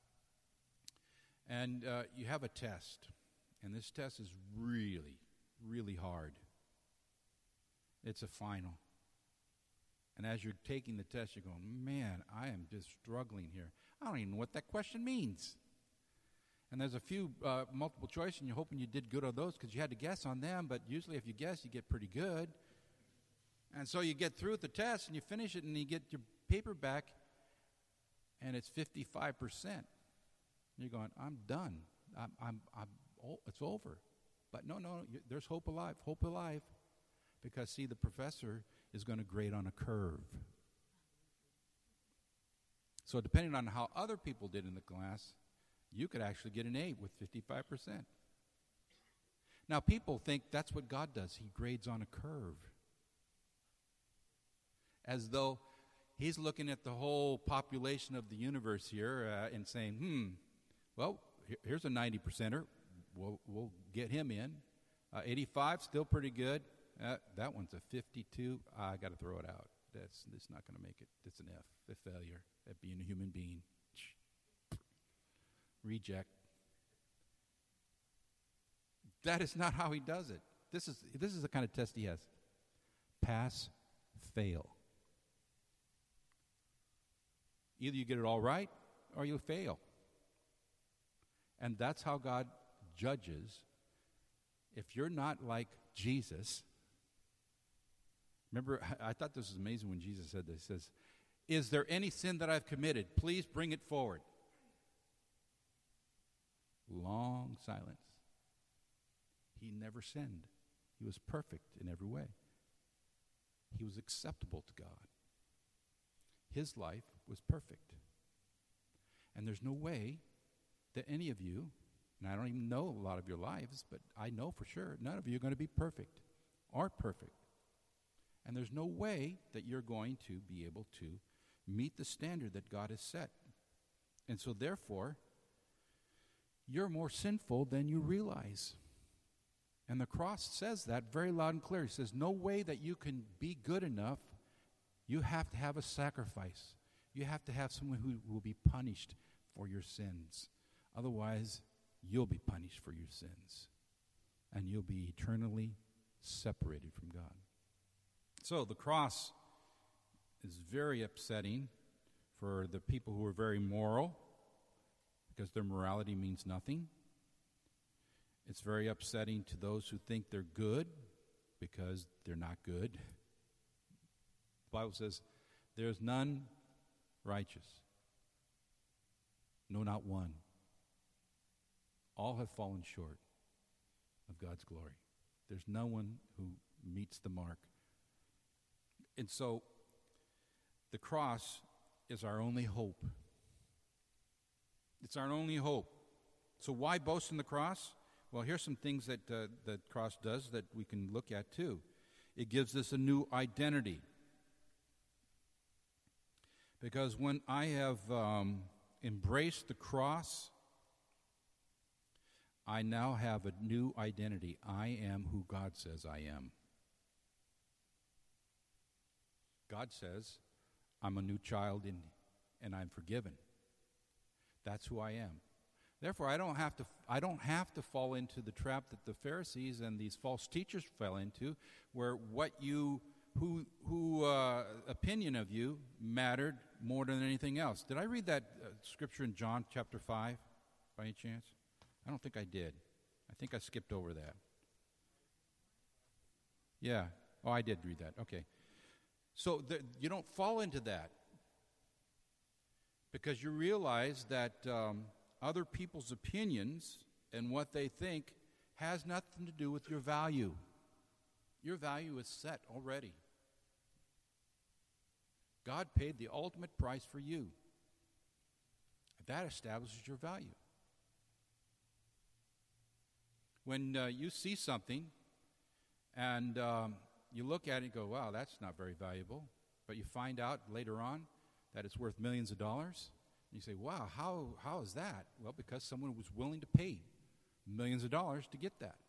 and uh, you have a test, and this test is really, really hard. It's a final. And as you're taking the test, you're going, man, I am just struggling here. I don't even know what that question means. And there's a few uh, multiple choice, and you're hoping you did good on those because you had to guess on them, but usually if you guess, you get pretty good. And so you get through with the test, and you finish it, and you get your paper back, and it's fifty-five percent. You're going, I'm done. I'm, I'm, I'm, oh, it's over. But no, no, you, there's hope alive, hope alive. Because, see, the professor is going to grade on a curve. So depending on how other people did in the class, you could actually get an A with fifty-five percent. Now, people think that's what God does. He grades on a curve. As though he's looking at the whole population of the universe here uh, and saying, hmm, well, here's a ninety percenter. We'll, we'll get him in. Uh, eighty-five, still pretty good. Uh, that one's a fifty-two. Uh, I got to throw it out. That's, that's not going to make it. It's an F, a failure at being a human being. Reject. That is not how he does it. This is this is the kind of test he has. Pass, fail. Either you get it all right or you fail. And that's how God judges. If you're not like Jesus, remember, I, I thought this was amazing when Jesus said this. He says, is there any sin that I've committed? Please bring it forward. Long silence. He never sinned. He was perfect in every way. He was acceptable to God. His life was perfect. And there's no way that any of you, and I don't even know a lot of your lives, but I know for sure none of you are going to be perfect or perfect. And there's no way that you're going to be able to meet the standard that God has set. And so therefore, you're more sinful than you realize. And the cross says that very loud and clear. It says, no way that you can be good enough. You have to have a sacrifice. You have to have someone who will be punished for your sins. Otherwise, you'll be punished for your sins. And you'll be eternally separated from God. So the cross is very upsetting for the people who are very moral, because their morality means nothing. It's very upsetting to those who think they're good, because they're not good. The Bible says, there's none righteous. No, not one. All have fallen short of God's glory. There's no one who meets the mark. And so, the cross is our only hope. It's our only hope. So why boast in the cross? Well, here's some things that uh, the cross does that we can look at too. It gives us a new identity. Because when I have um, embraced the cross, I now have a new identity. I am who God says I am. God says, I'm a new child in, and I'm forgiven. That's who I am. Therefore, I don't have to I don't have to fall into the trap that the Pharisees and these false teachers fell into, where what you who who uh, opinion of you mattered more than anything else. Did I read that uh, scripture in John chapter five by any chance? I don't think I did. I think I skipped over that. Yeah. Oh, I did read that. Okay. So the, you don't fall into that, because you realize that um, other people's opinions and what they think has nothing to do with your value. Your value is set already. God paid the ultimate price for you. That establishes your value. When uh, you see something and um, you look at it and go, wow, that's not very valuable, but you find out later on that it's worth millions of dollars, and you say, wow, how how is that? Well, because someone was willing to pay millions of dollars to get that.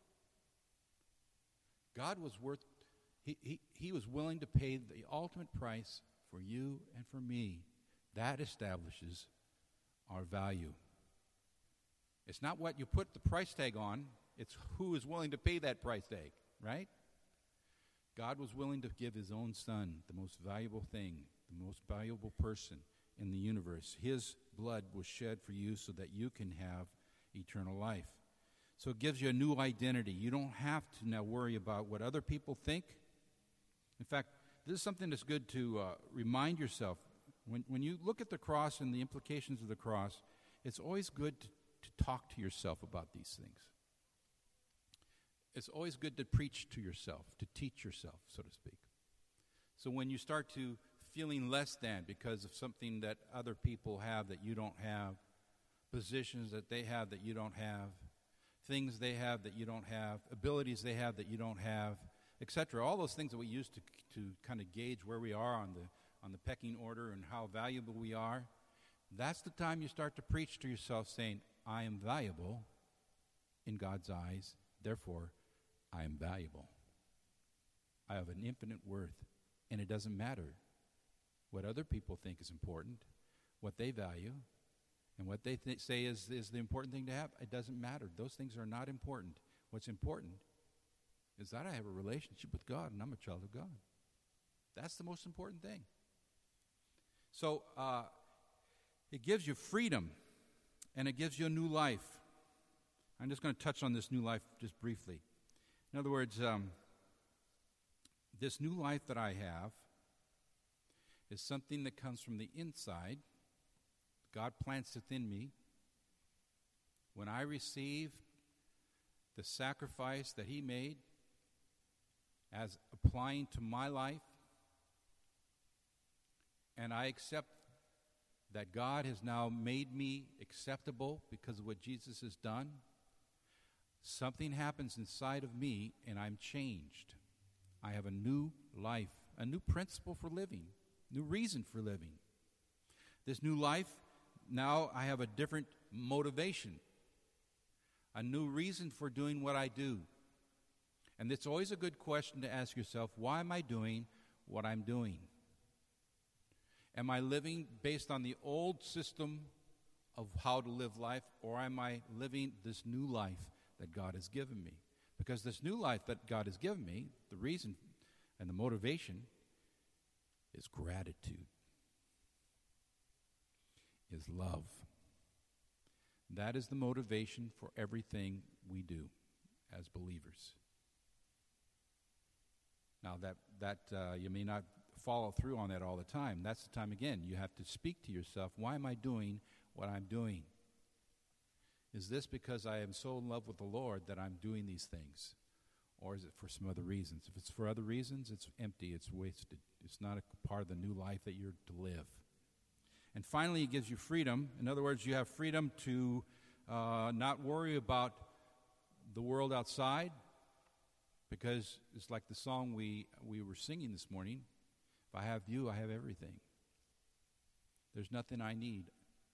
God was worth, he, he, he was willing to pay the ultimate price for you and for me. That establishes our value. It's not what you put the price tag on, it's who is willing to pay that price tag, right? God was willing to give his own son, the most valuable thing, the most valuable person in the universe. His blood was shed for you so that you can have eternal life. So it gives you a new identity. You don't have to now worry about what other people think. In fact, this is something that's good to uh, remind yourself. When, when you look at the cross and the implications of the cross, it's always good to, to talk to yourself about these things. It's always good to preach to yourself, to teach yourself, so to speak. So when you start to feeling less than because of something that other people have that you don't have, positions that they have that you don't have, things they have that you don't have, abilities they have that you don't have, et cetera. All those things that we use to to kind of gauge where we are on the on the pecking order and how valuable we are. That's the time you start to preach to yourself saying, I am valuable in God's eyes, therefore I am valuable. I have an infinite worth, and it doesn't matter what other people think is important, what they value, and what they th- say is, is the important thing to have. It doesn't matter. Those things are not important. What's important is that I have a relationship with God, and I'm a child of God. That's the most important thing. So uh, it gives you freedom, and it gives you a new life. I'm just going to touch on this new life just briefly. In other words, um, this new life that I have is something that comes from the inside. God plants within me. When I receive the sacrifice that he made as applying to my life, and I accept that God has now made me acceptable because of what Jesus has done, something happens inside of me and I'm changed. I have a new life, a new principle for living, new reason for living. This new life, now I have a different motivation, a new reason for doing what I do. And it's always a good question to ask yourself, why am I doing what I'm doing? Am I living based on the old system of how to live life, or am I living this new life that God has given me? Because this new life that God has given me, the reason and the motivation is gratitude, is love. That is the motivation for everything we do as believers. Now, that, that uh, you may not follow through on that all the time. That's the time, again, you have to speak to yourself, why am I doing what I'm doing? Is this because I am so in love with the Lord that I'm doing these things? Or is it for some other reasons? If it's for other reasons, it's empty, it's wasted. It's not a part of the new life that you're to live. And finally, it gives you freedom. In other words, you have freedom to uh, not worry about the world outside, because it's like the song we, we were singing this morning. If I have you, I have everything. There's nothing I need.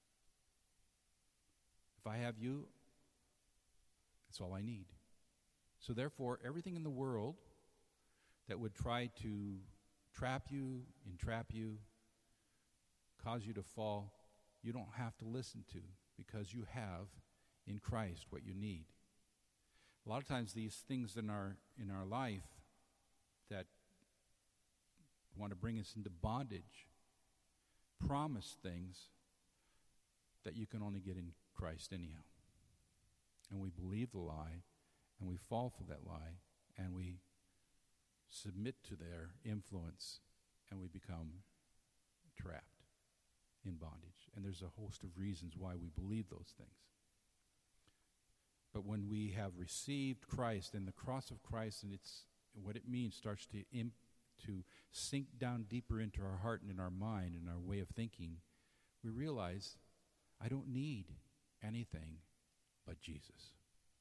If I have you, that's all I need. So therefore, everything in the world that would try to trap you, entrap you, cause you to fall, you don't have to listen to, because you have in Christ what you need. A lot of times these things in our in our life that want to bring us into bondage promise things that you can only get in Christ anyhow. And we believe the lie, and we fall for that lie, and we submit to their influence, and we become trapped. in bondage. And there's a host of reasons why we believe those things. But when we have received Christ and the cross of Christ, and it's what it means starts to imp, to sink down deeper into our heart and in our mind and our way of thinking, we realize I don't need anything but Jesus.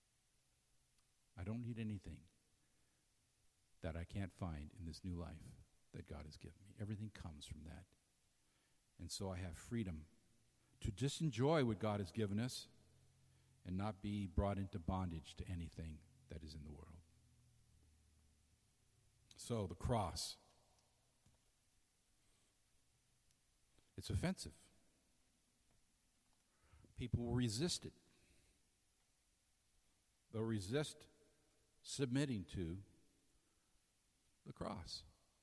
I don't need anything that I can't find in this new life that God has given me. Everything comes from that. And so I have freedom to just enjoy what God has given us and not be brought into bondage to anything that is in the world. So the cross. It's offensive. People will resist it. They'll resist submitting to the cross.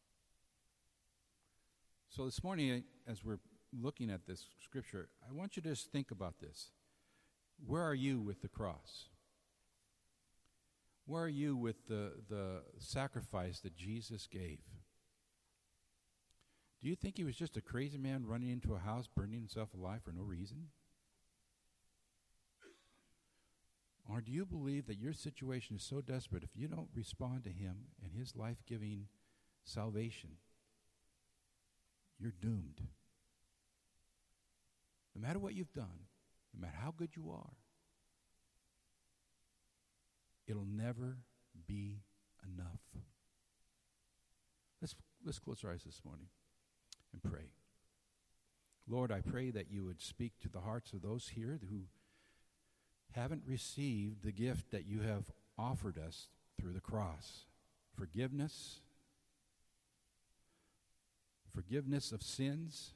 So this morning, as we're looking at this scripture, I want you to just think about this. Where are you with the cross? Where are you with the, the sacrifice that Jesus gave? Do you think he was just a crazy man running into a house, burning himself alive for no reason? Or do you believe that your situation is so desperate, if you don't respond to him and his life-giving salvation, you're doomed? No matter what you've done, no matter how good you are, it'll never be enough. Let's, let's close our eyes this morning and pray. Lord, I pray that you would speak to the hearts of those here who haven't received the gift that you have offered us through the cross. Forgiveness, forgiveness of sins,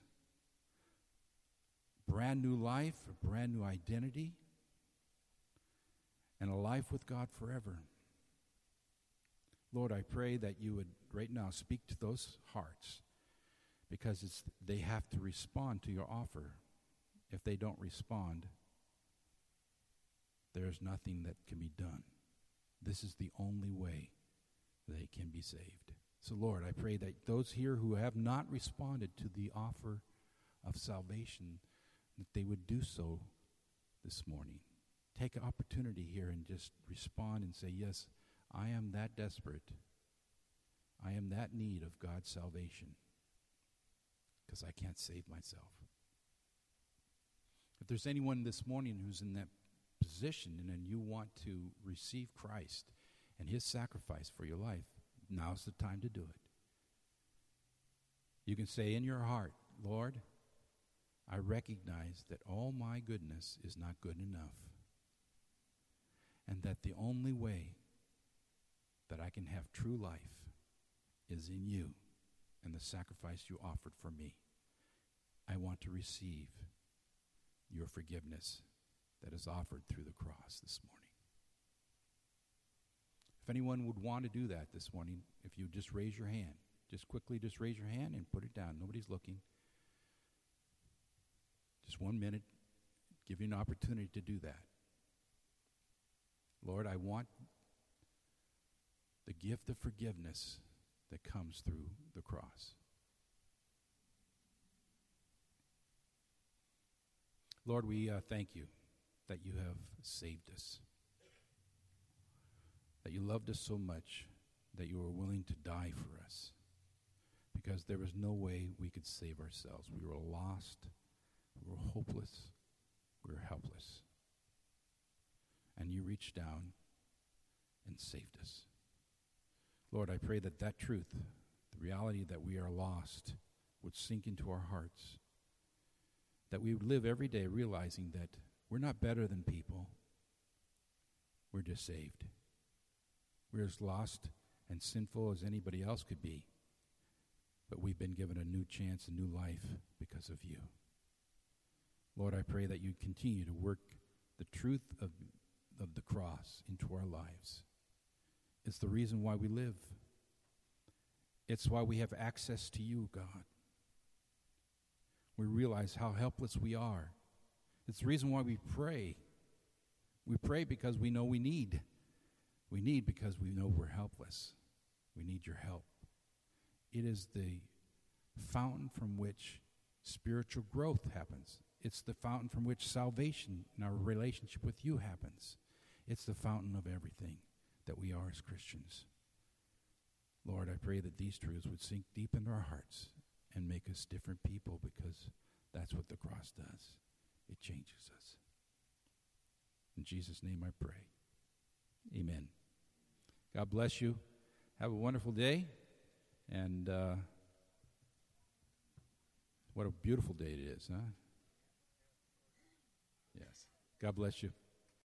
brand new life, a brand new identity, and a life with God forever. Lord, I pray that you would right now speak to those hearts, because it's, they have to respond to your offer. If they don't respond, there's nothing that can be done. This is the only way they can be saved. So, Lord, I pray that those here who have not responded to the offer of salvation, that they would do so this morning. Take an opportunity here and just respond and say, yes, I am that desperate. I am that need of God's salvation, because I can't save myself. If there's anyone this morning who's in that position and then you want to receive Christ and his sacrifice for your life, now's the time to do it. You can say in your heart, Lord, I recognize that all my goodness is not good enough, and that the only way that I can have true life is in you and the sacrifice you offered for me. I want to receive your forgiveness that is offered through the cross this morning. If anyone would want to do that this morning, if you would just raise your hand, just quickly just raise your hand and put it down. Nobody's looking. Just one minute, give you an opportunity to do that. Lord, I want the gift of forgiveness that comes through the cross. Lord, we uh, thank you that you have saved us, that you loved us so much that you were willing to die for us, because there was no way we could save ourselves. We were lost, we were hopeless, we were helpless. And you reached down and saved us. Lord, I pray that that truth, the reality that we are lost, would sink into our hearts, that we would live every day realizing that we're not better than people. We're just saved. We're as lost and sinful as anybody else could be, but we've been given a new chance, a new life because of you. Lord, I pray that you continue to work the truth of, of the cross into our lives. It's the reason why we live. It's why we have access to you, God. We realize how helpless we are. It's the reason why we pray. We pray because we know we need. We need because we know we're helpless. We need your help. It is the fountain from which Spiritual growth happens. It's the fountain from which salvation and our relationship with you happens. It's the fountain of everything that we are as Christians. Lord, I pray that these truths would sink deep into our hearts and make us different people, because that's what the cross does. It changes us. In Jesus' name I pray. Amen. God bless you. Have a wonderful day. And uh, what a beautiful day it is, huh? Yes. God bless you.